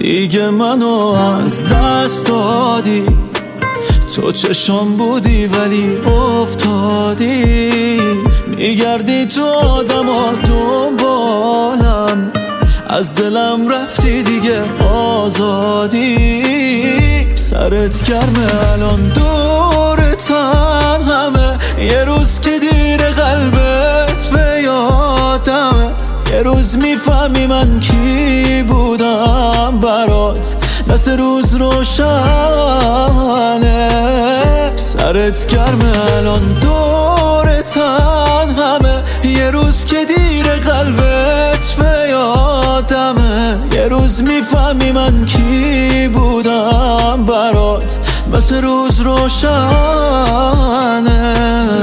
دیگه منو از دست دادی. تو چشم بودی ولی افتادی، میگردی تو آدما دنبالم، از دلم رفتی دیگه آزادی. سرت گرمه الان دورتن همه، یه روز که دیر قلبت به یادمه، یه روز میفهمی من کی بودم برات، مثل روز روشنه. سرت گرمه الان دورتن همه، یه روز که دیر قلبت به یادمه، یه روز میفهمی من کی بودم برات، مثل روز روشنه.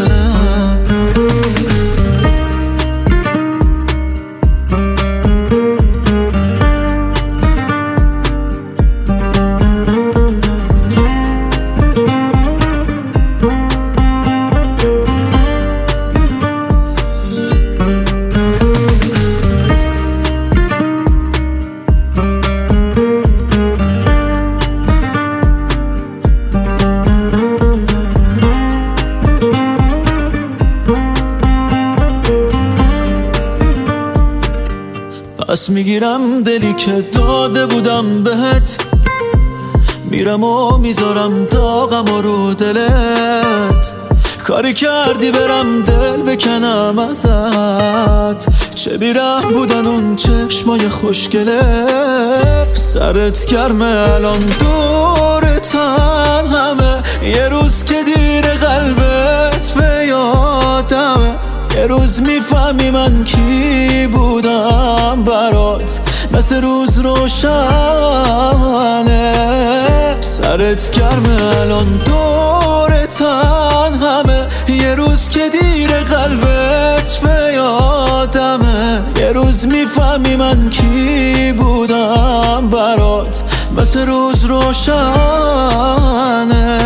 پس میگیرم دلی که داده بودم بهت، میرم و میذارم داغم و رو دلت. کاری کردی برم دل بکنم ازت، چه بیره بودن اون چشمای خوشگلت. سرت گرمه الان دورتن همه، یه روز که دیر قلبت به یادمه، یه روز میفهمی من کی بودم برات، مثل روز روشنه. سرت گرمه الان دورتن همه، یه روز که دیر قلبت به یادمه، یه روز میفهمی من کی بودم برات، مثل روز روشنه.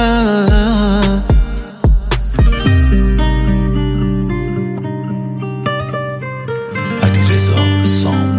علیرضا سام